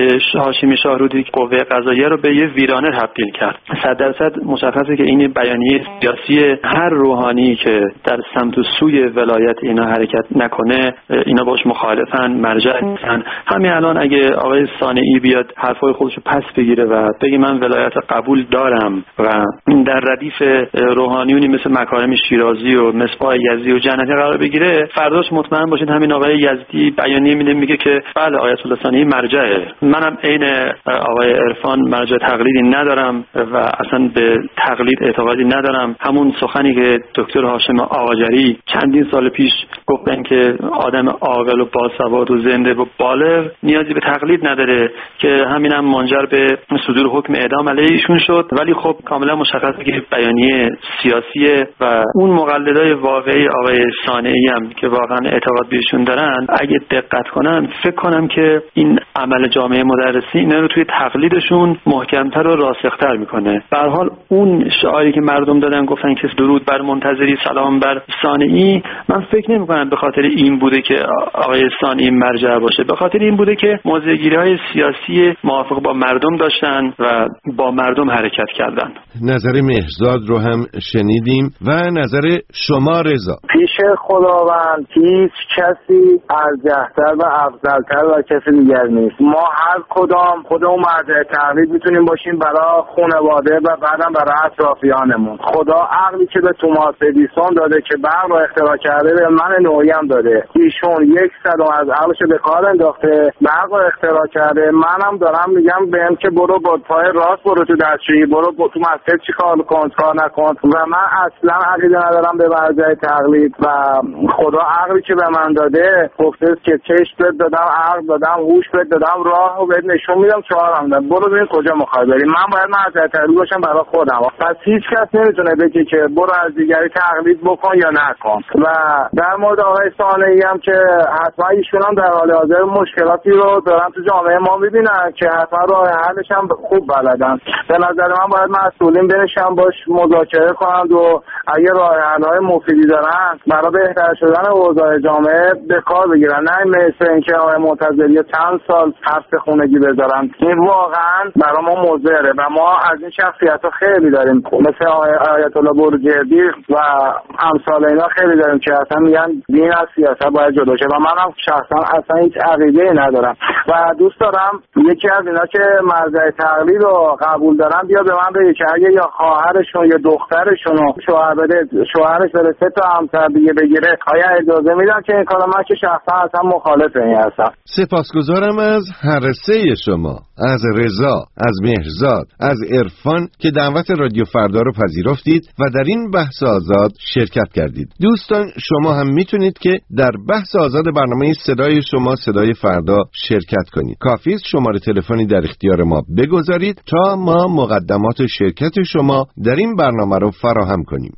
هاشمی شاهرودی قوه قضاییه رو به یه ویرانه تبدیل کرد. صد درصد مشخصه که این بیانیه سیاسی هر روحانی که در سمت و سوی ولایت اینا حرکت نکنه اینا باش مخالفن، مرجع نیستن. همین الان اگه آقای صانعی بیاد حرفای خودشو پس بگیره و بگه من ولایت قبول دارم و در ردیف روحانیونی مثل مکارم شیرازی و مصباح یزدی و جنتی قرار بگیره، فرداش مطمئن باشید همین آقای یزدی بیانیه میده میگه که بله آیت الله صانعی مرجعه. منم عین آقای عرفان مرجع تقلیدی ندارم و اصلا به تقلید اعتقادی ندارم. همون سخنی که دکتر هاشم آقاجری چندین سال پیش گفتن که آدم عاقل و باسواد و زنده و بالغ نیازی به تقلید نداره، که همینم هم منجر به صدور حکم اعدام علیه ایشون شد. ولی خب کاملا مشخصه که بیانیه سیاسیه و اون مقلدای واقعی آقای صانعی هم که واقعا اعتقاد بهشون دارن اگه دقت کنن فکر کنم که این عمل جامعه مدرسین رو توی تقلیدشون محکمتر و راسختر میکنه. به هر حال اون شعاری که مردم دادن گفتن که درود بر منتظری سلام بر صانعی، من فکر نمی کنم به خاطر این بوده که آقای صانعی مرجع باشه، به خاطر این بوده که موضع‌گیری‌های سیاسی موافق با مردم داشتن و با مردم حرکت کردن. نظر مهرزاد رو هم شنیدیم و نظر شما رضا. پیش خداوند هیچ کسی ارجح‌تر و افضل‌تر و کسی دیگر نیست. ما هر کدام خودمون مرجع تقلید میتونیم باشیم برای خانواده و بعدم برای اطرافیانمون. خدا عقلی که به توماس ادیسون داده که برق رو اختراع کرده به من نوعی هم داده. ایشون یک صدم از عقلش به کار انداخته، برق رو اختراع کرده. منم دارم میگم بهم که برو با پای راست برو تو دستشویی، برو با تو مسجد چی کار کن کار نکن. و من اصلا عقیده ندارم به مرجع تقلید و خدا عقلی که به من داده گفته که چشم بهت دادم، عقل دادم، هوش بهت دادم، راهو بهت نشون میدم، چهارم دادم، برو ببین کجا میخوای بری. من باید مرجع تقلید باشم برای خودم. پس هیچ کس نمیتونه بگه که برو از دیگری تقلید بکن یا نکن. و در مورد آقای صانعی هم که حتما ایشون هم در حال حاضر مشکلاتی رو دارن تو جامعه ما میبینن که حتما راه حلش هم خوب بلدن. به نظر من باید مسئولین بنشن باش مذاکره کنند و اگه راه حل‌های مفیدی دارن برای بهتر شدن اوضاع جامعه به کار بگیرن، نه مثل اینکه آقای معتزلی چند سال حرف خونگی بذارن. این واقعا برای ما مضره و ما از این شخصیت‌ها خیلی داریم، مثل آقای آیت الله بروجردی و امثال اینا خیلی داریم که اصلا میگن دین از سیاست باید جدا شه و منم شخصا اصلا هیچ عقیده‌ای ندارم و دوست دارم یکی از اینا که مرجع تقلید رو قبول دارن بیا به من بگه که اگه یا خواهرشون یا دخترشون شوهر بده شوهرش بره سه تا همسر دیگه بگیره آیا اجازه میدن که این کارو؟ من که شخصا اصلا مخالف این هستم. سپاسگزارم از هر سه شما، از رضا، از مهرزاد، از عرفان که دعوت رادیو فردا رو پذیرفتید و در این بحث آزاد شرکت کردید. دوستان شما هم میتونید که در بحث آزاد برنامه صدای شما صدای فردا شرکت کنید. کافی است شماره تلفنی در اختیار ما بگذارید تا ما مقدمات شرکت شما در این برنامه رو فراهم کنیم.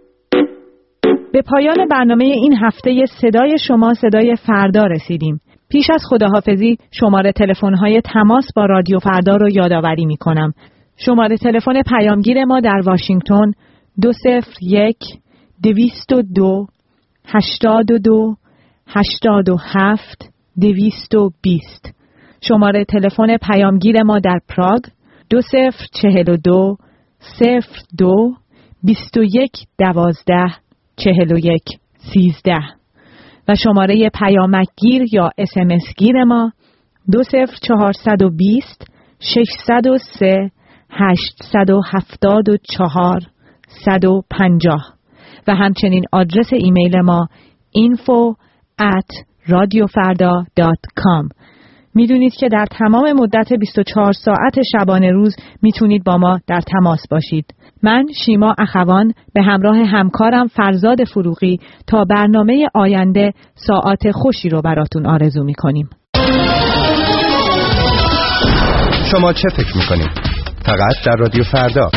به پایان برنامه این هفته صدای شما صدای فردا رسیدیم. پیش از خداحافظی شماره تلفن‌های تماس با رادیو فردا رو یادآوری می‌کنم. شماره تلفن پیامگیر ما در واشنگتن دو صفر یک دویست و دو هشتاد و دو هشتاد و هفت دویست و بیست. شماره تلفن پیامگیر ما در پراگ دو صفر چهل و دو صفر دو بیست و یک دوازده چهل و یک سیزده و شماره پیامکگیر یا اسمس گیر ما دو صفر چهارصد و بیست ششصد و سه هشتصد و هفتاد و چهار صد و پنجاه و همچنین آدرس ایمیل ما info at radiofarda dot com. میدونید که در تمام مدت بیست و چهار ساعت شبانه روز میتونید با ما در تماس باشید. من شیما اخوان به همراه همکارم فرزاد فروغی تا برنامه آینده ساعات خوشی رو براتون آرزو میکنیم. شما چه فکر میکنید؟ فقط در رادیو فردا.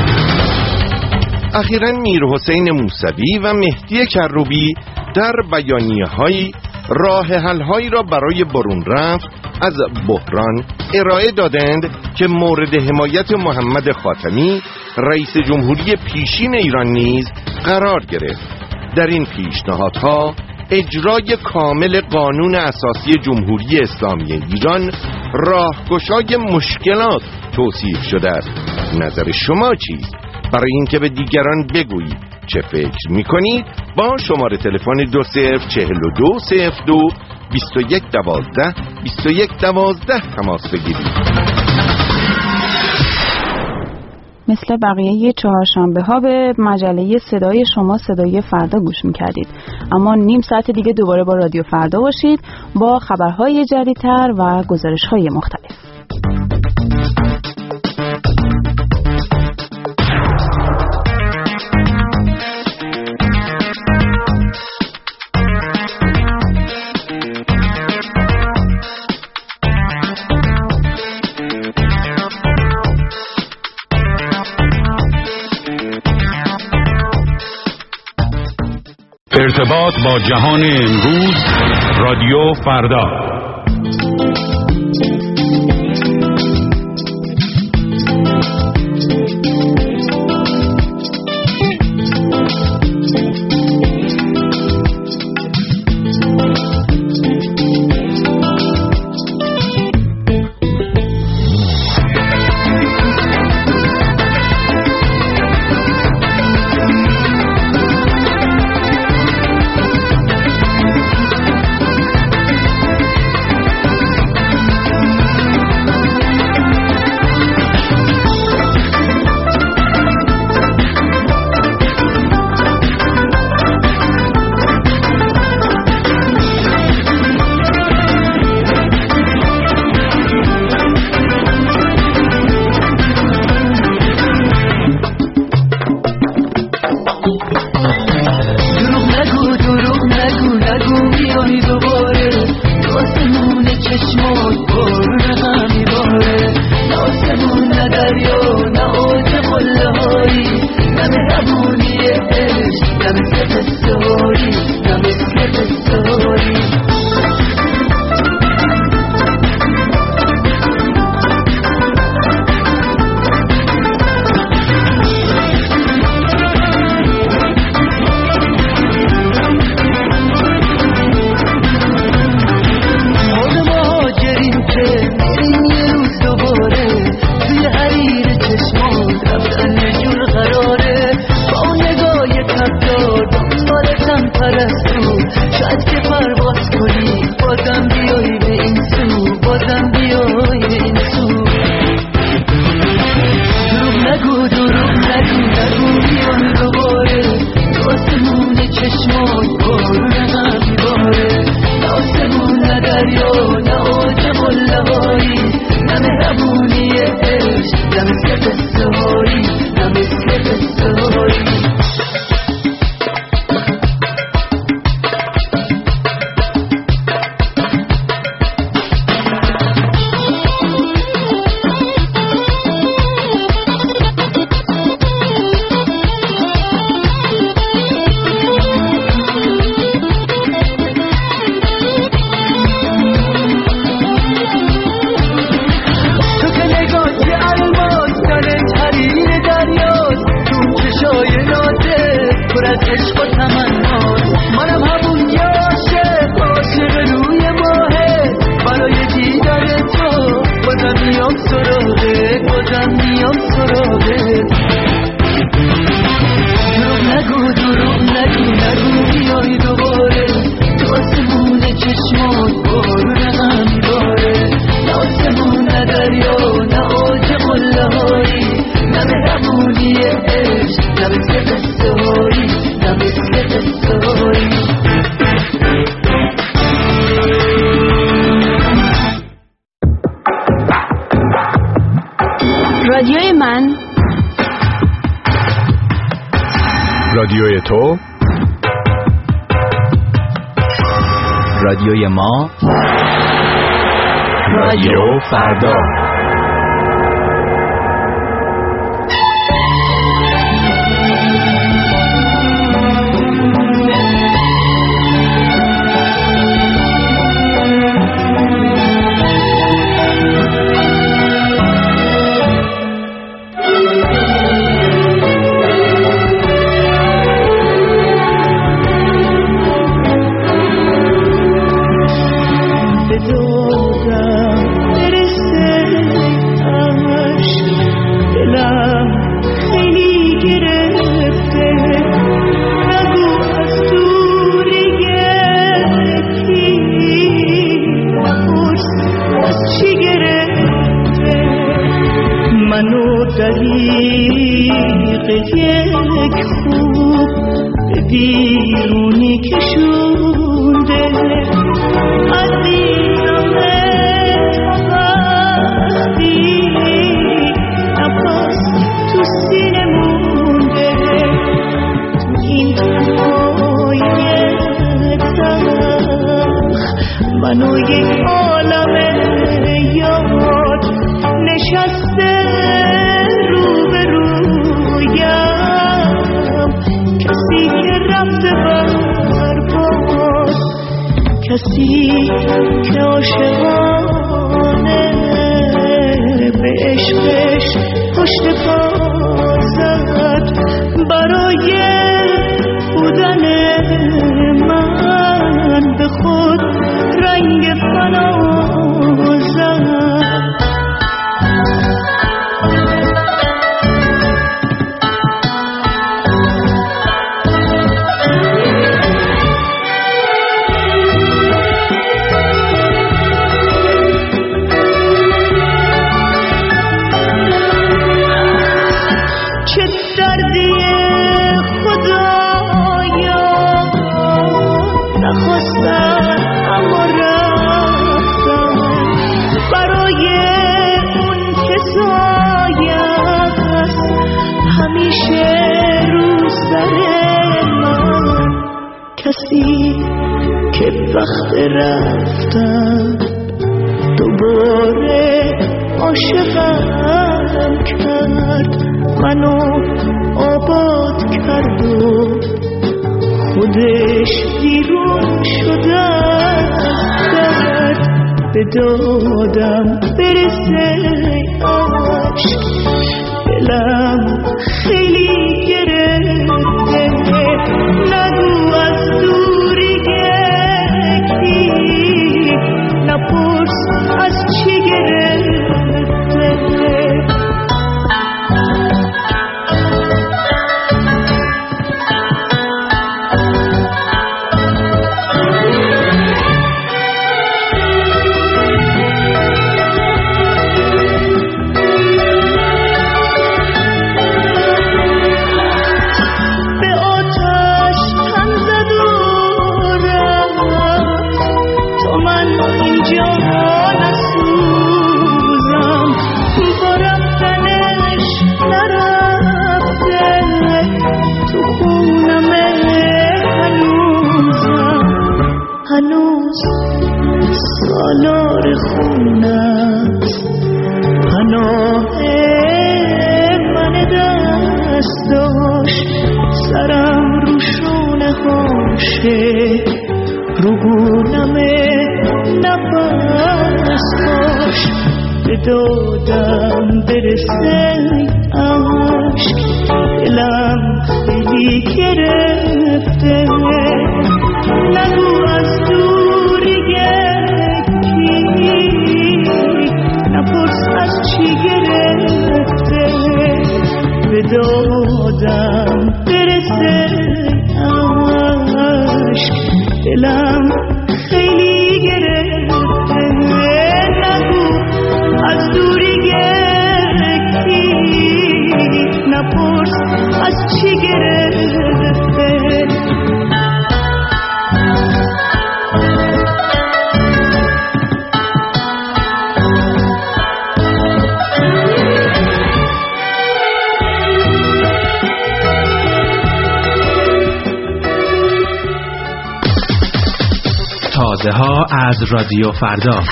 اخیراً میر حسین موسوی و مهدی کروبی در بیانیه‌های راه حل‌هایی را برای برون رفت از بحران ارائه دادند که مورد حمایت محمد خاتمی رئیس جمهوری پیشین ایران نیز قرار گرفت. در این پیشنهادها اجرای کامل قانون اساسی جمهوری اسلامی ایران راهگشای مشکلات توصیف شده است. نظر شما چیست؟ برای اینکه به دیگران بگویید چه فکر میکنید با شماره تلفن دو صفر چهل و دو صفر دو بیست و یک دوازده بیست و یک دوازده تماس بگیرید. مثل بقیه چهارشنبه ها به مجله صدای شما صدای فردا گوش میکردید، اما نیم ساعت دیگه دوباره با رادیو فردا باشید با خبرهای جدیدتر و گزارش های مختلف. ارتباط با جهان امروز، رادیو فردا. رادیوی من، رادیوی تو، رادیوی ما، رادیو فردا. بدادم بیرونی کشونده عزیزم تا وقتی نفس تو سینه مونده تو این تنهایی تلخ منو یک عالم یاد نشسته کسی که عاشقانه به عشقش پشت پا زد برای بودن من به خود رنگ فنا زد. کسی که وقت رفتن دوباره عاشقم کرد منو آباد کرد و خودش بیرون شده درد به دادم برسه عشق دلم خیلی گرفته نگو از دوری گکی نپرس از چی گرفته سالار خونت پناه من دست داشت سرم رو شونه هاشه رو گونم نفس داشت به دادم برسه عشق دلم خیلی گرفته نگو از دوری نپرس از چی گرفته به دادم برسه عشق دلم خیلی گرفته نگو از دوری گرفتی نپرس از چی گرفته تازه ها از رادیو فردا.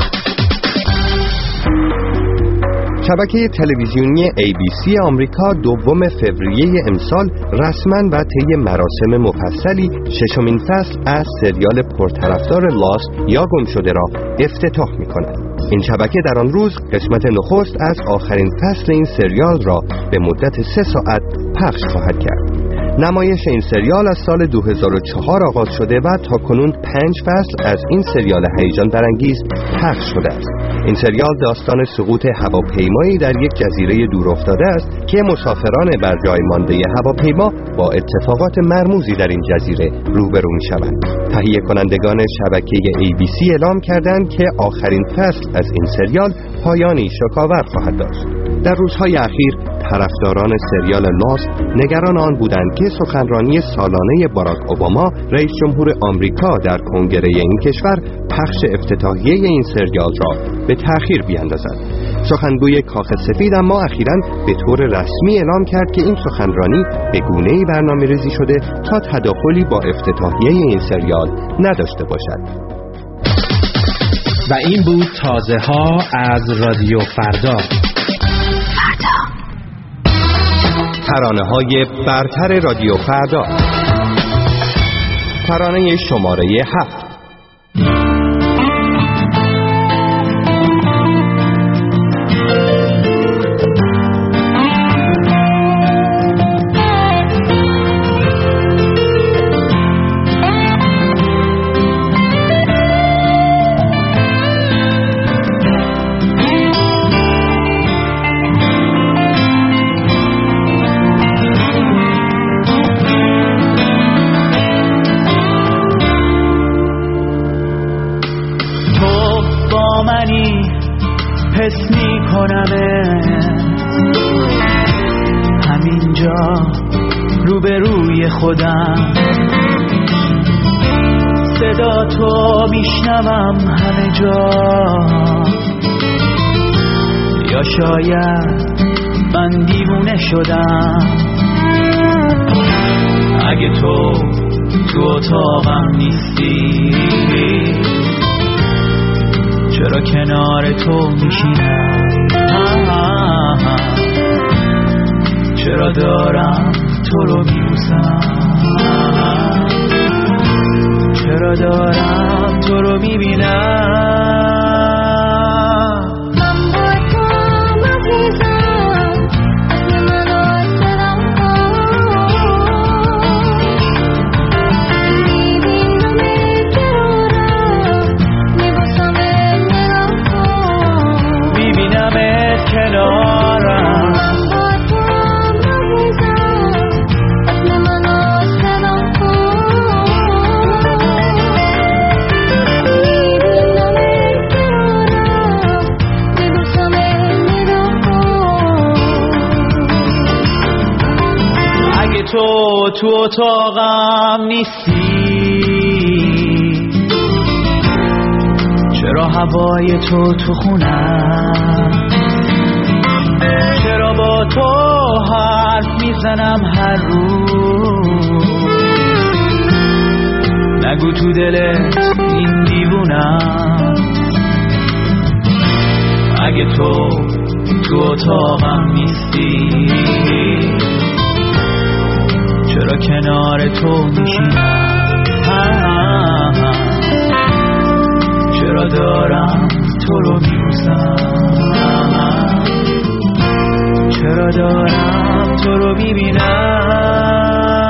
شبکه تلویزیونی ای بی سی آمریکا دوم فوریه امسال رسما و طی مراسم مفصلی ششمین فصل از سریال پرطرفدار لاست یا گم شده را افتتاح می‌کند. این شبکه در آن روز قسمت نخست از آخرین فصل این سریال را به مدت سه ساعت پخش خواهد کرد. نمایش این سریال از سال دو هزار و چهار آغاز شده و تا کنون پنج فصل از این سریال هیجان برانگیز پخش شده است. این سریال داستان سقوط هواپیمایی در یک جزیره دورافتاده است که مسافران بر جای مانده هواپیما با اتفاقات مرموزی در این جزیره روبرو می‌شوند. تهیه کنندگان شبکه ای بی سی اعلام کردند که آخرین فصل از این سریال پایانی شکاور خواهد داشت. در روزهای اخیر طرفداران سریال لاست نگران آن بودند که سخنرانی سالانه باراک اوباما رئیس جمهور آمریکا در کنگره این کشور پخش افتتاحیه این سریال را به تأخیر بیاندازد. سخنگوی کاخ سفید اما اخیراً به طور رسمی اعلام کرد که این سخنرانی به گونه‌ای برنامه‌ریزی شده تا تداخلی با افتتاحیه این سریال نداشته باشد. و این بود تازه ها از رادیو فردا. ترانه های برتر رادیو فردا. ترانه شماره هفت. حس می کنمت همینجا روبروی خودم، صدا تو میشنوم همه جا، یا شاید من دیوونه شدم. اگه تو تو اتاقم نیستی چرا کنار تو میشینم، چرا دارم تو رو میبوسم، چرا دارم تو رو میبینم. تو تو اتاقم نیستی چرا هوای تو تو خونم، چرا با تو حرف میزنم هر روز، نگو تو دلت این دیوونم. اگه تو تو اتاقم نیستی چرا کنار تو میشینم، چرا دارم تو رو میبوسم، چرا دارم تو رو میبینم.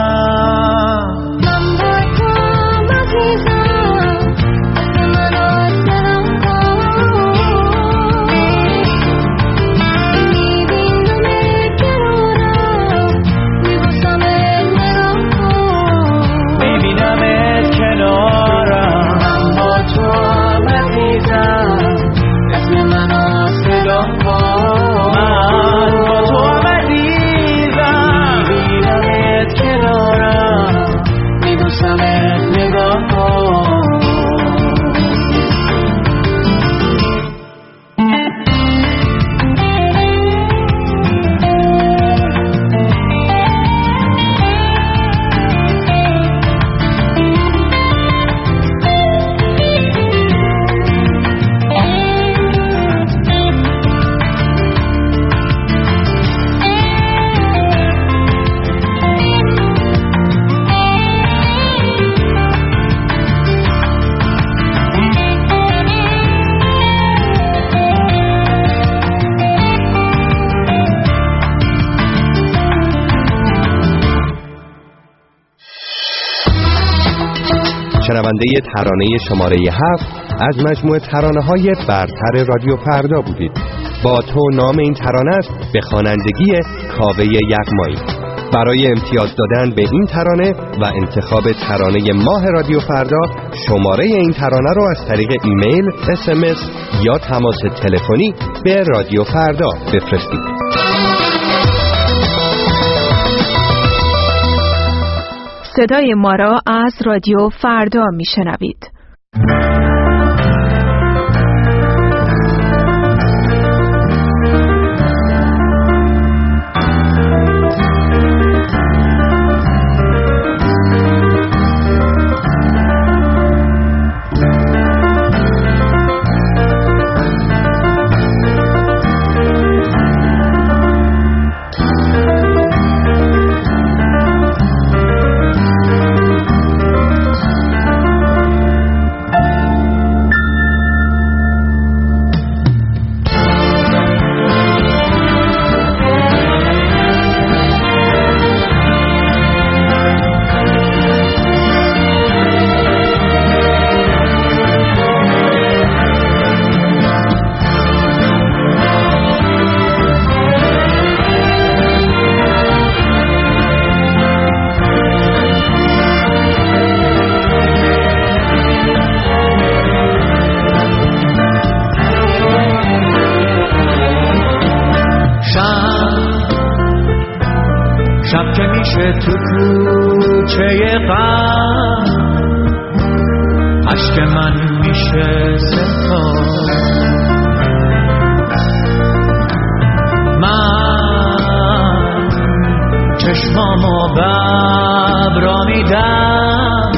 شنونده ترانه شماره هفت از مجموعه ترانه‌های برتر رادیو فردا بودید. با تو نام این ترانه است به خوانندگی کاوه یغمایی. برای امتیاز دادن به این ترانه و انتخاب ترانه ماه رادیو فردا شماره این ترانه رو از طریق ایمیل، اس ام اس یا تماس تلفنی به رادیو فردا بفرستید. صدای ما را از رادیو فردا میشنوید. شب که میشه تو کوچه غم، عشق من میشه ستاره. من چشمامو ببرا میدم،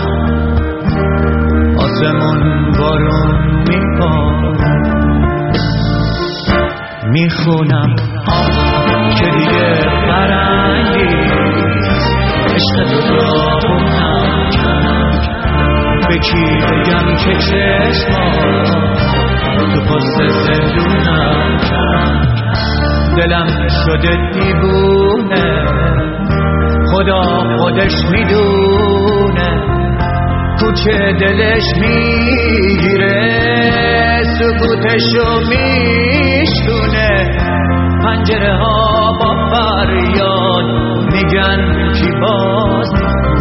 آسمون بارون میباره. میخونم آه که دیگه فرنگی عشق تو را بونم کرد. به کی بگم که چشما تو پست زندونم کرد. دلم شده دیوونه، خدا خودش میدونه. کوچه دلش میگیره، سکوتشو میشونه. پنجره ها با فریاد میگن کی باز.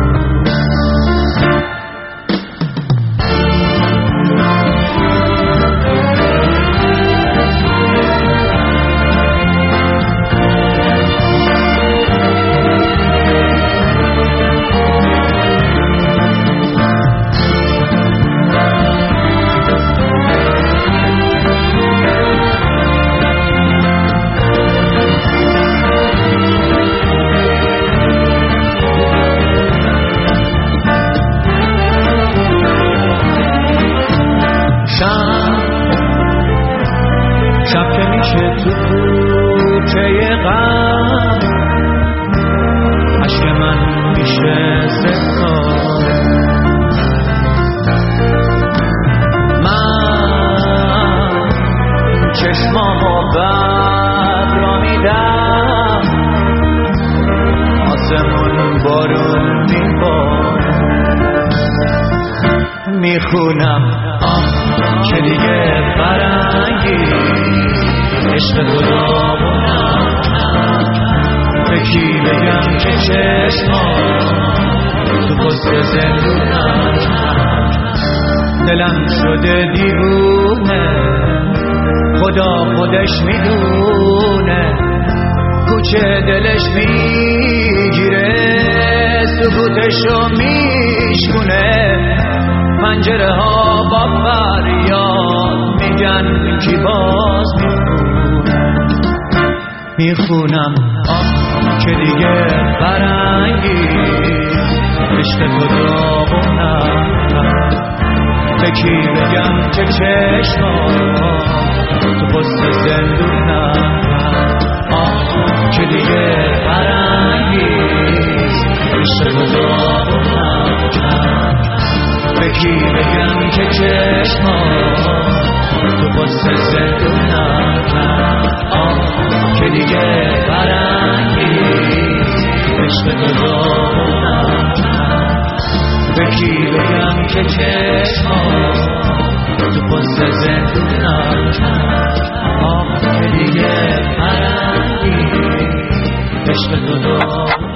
شب که میشه تو کوچه غم، عشق من میشه ستاره. من چشمامو ببرا میدم، آسمون بارون میباره. میخونم آه که دیگه فرنگی عشق تو را بونم. به کی بگم که چشما تو پست زندونم. دلم شده دیوونه، خدا خودش میدونه. کوچه دلش میگیره، سکوتشو میشکونه. پنجره ها با فریاد میگن کی باز میخونه. میخونم آه که دیگه فرنگی عشق تو داغونم. به کی بگم که چشما تو پست زندونم. آه که دیگه فرنگی عشق تو داغونم. به کی بگم که چشما تو پست زندونم. آه که دیگه فرنگی عشق تو داغونم. به کی بگم که چشما تو پست زندونم. آه که دیگه فرنگی عشق تو داغونم.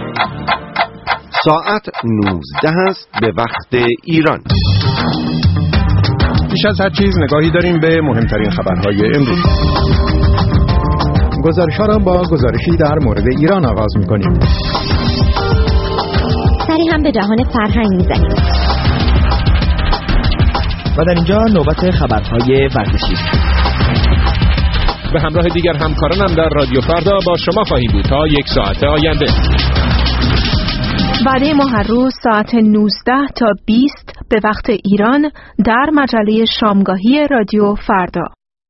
ساعت نوزده است به وقت ایران. پیش از هر چیز نگاهی داریم به مهمترین خبرهای امروز. گزارش‌ها را با گزارشی در مورد ایران آغاز می‌کنیم. سریع هم به جهان فرهنگ میزنیم. و در اینجا نوبت خبرهای ورزشی. به همراه دیگر همکارانم در رادیو فردا با شما خواهیم بود تا یک ساعت آینده. وعده ما هر روز ساعت نوزده تا بیست به وقت ایران در مجله شامگاهی رادیو فردا.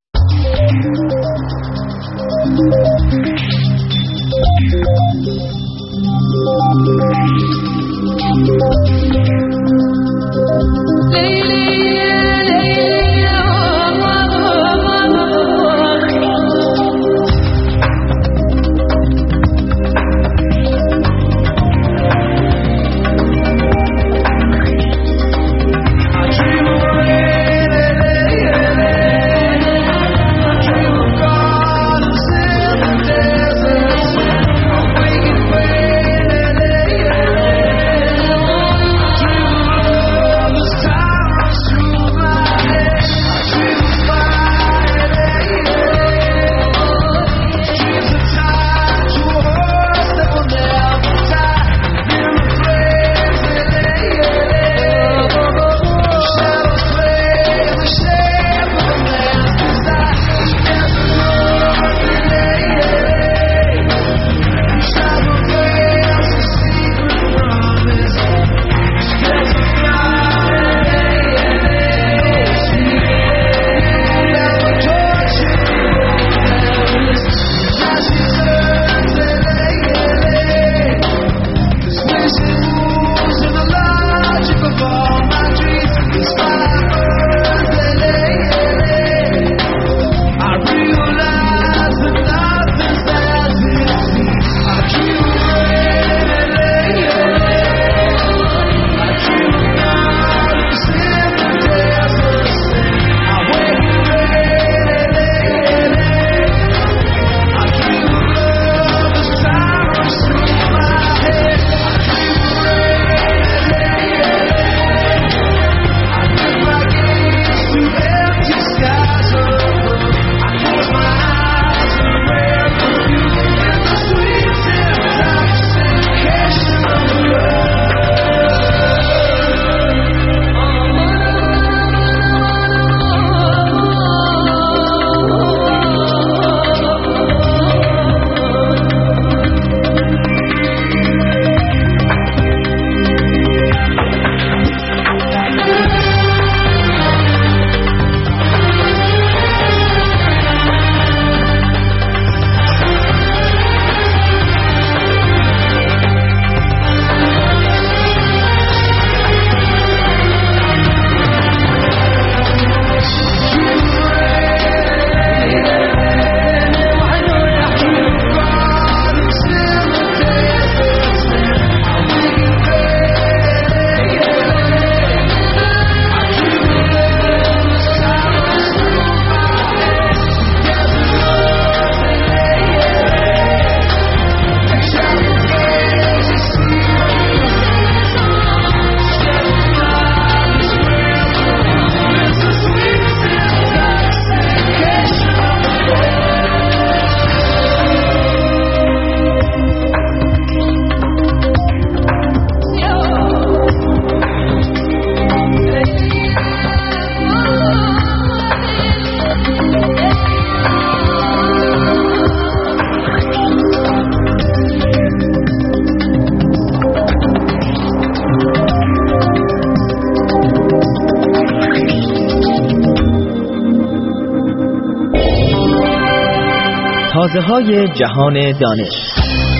تازه‌های جهان دانش.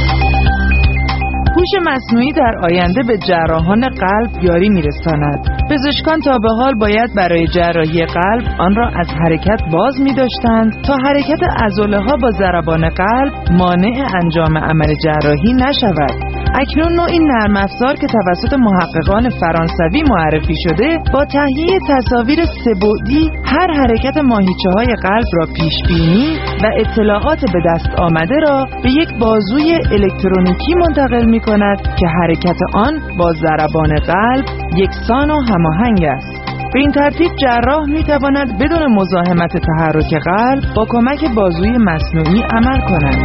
هوش مصنوعی در آینده به جراحان قلب یاری می‌رساند. پزشکان تا به حال باید برای جراحی قلب آن را از حرکت باز می‌داشتند تا حرکت عضله‌ها با ضربان قلب مانع انجام عمل جراحی نشود. اکنون نوعی نرم افزار که توسط محققان فرانسوی معرفی شده با تهیه تصاویر سه‌بعدی هر حرکت ماهیچه‌های قلب را پیش بینی و اطلاعات به دست آمده را به یک بازوی الکترونیکی منتقل می‌کند که حرکت آن با ضربان قلب یکسان و هماهنگ است. به این ترتیب جراح می‌تواند بدون مزاحمت تحرک قلب با کمک بازوی مصنوعی عمل کند.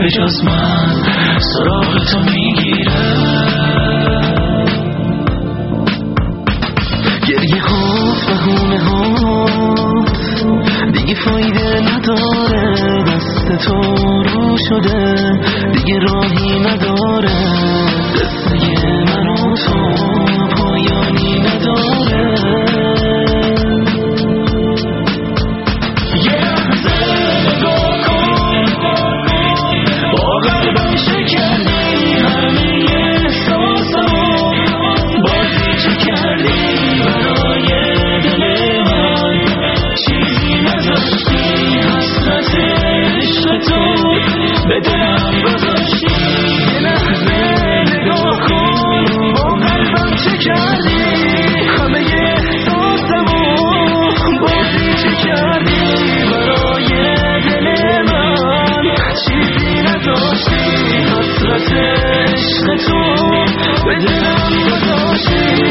به جز من سراغ تو میگیره. گریه هات بهونه هات دیگه فایده نداره، دست تو رو شده دیگه راهی نداره، قصه من و تو پایانی نداره. یه لحظه نگاه کن با قلبم شکردی همه احساسمو، بازی چه کردی برای دل من، چیزی نداشتی حسرت عشق تو به دلم گذاشتی. یه لحظه نگاه کن با قلبم چه کردی همه احساسمو، بازی چه کردی برای دل من، چیزی نداشتی حسرت عشق تو به دلم گذاشتی.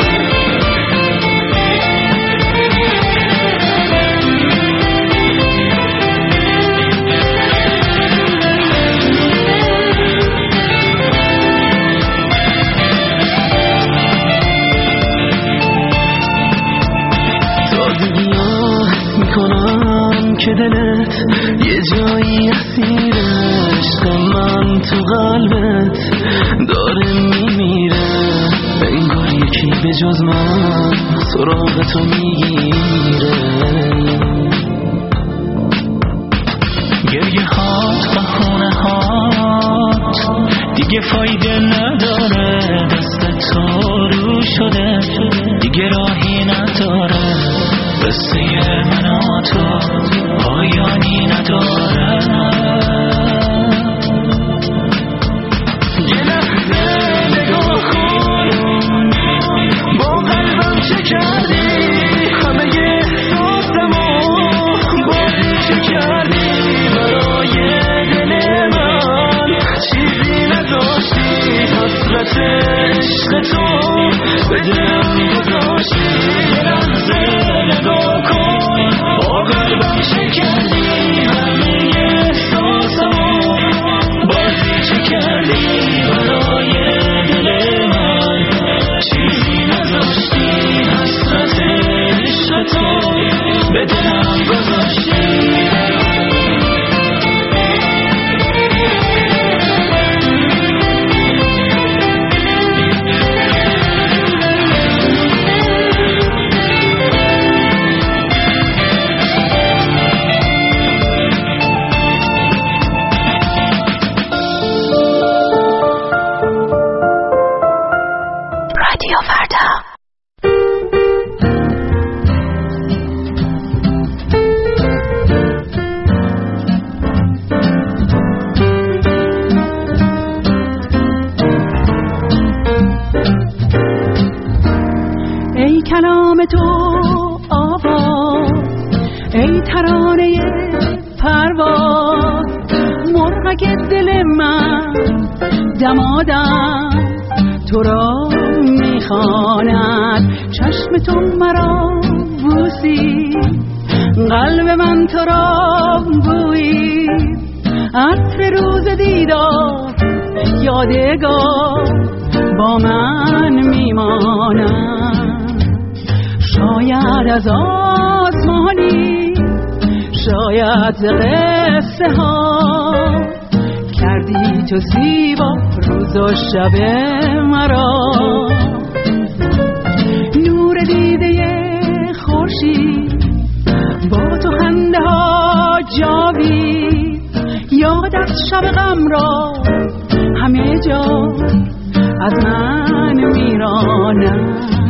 که دلت یه جایی اسیر عشق من تو قلبت داره میمیره، انگار یکی به جز من سراغ تو میگیره. گریه هات بهونه هات دیگه فایده نداره، دست تو رو شده دیگه راهی نداره، قصه من و تو پایانی نداره. یه لحظه نگاه کن با قلبم چه کردی همه احساسمو، بازی چه کردی برای دل من، چیزی نداشتی حسرت عشق تو به دلم گذاشتی. یه لحظه نگاه کن با قلبم چه کردی همه احساسمو، بازی چه کردی برای دل من، چیزی نداشتی حسرت عشق تو به دلم گذاشتی. کلام تو آواز، ای ترانه پرواز، مرغک دل من دمادم تو را میخواند، چشم تو مرا بوسی قلب من تو را بویی، عطر روز دیدار یادگار با من میماند. شاید از آسمانی شاید ز قصه ها کردی تو زیبا روز و شب مرا، نور دیده خورشید با تو خنده ها جاوید، یاد از شب غم را همه جا از من میرانم.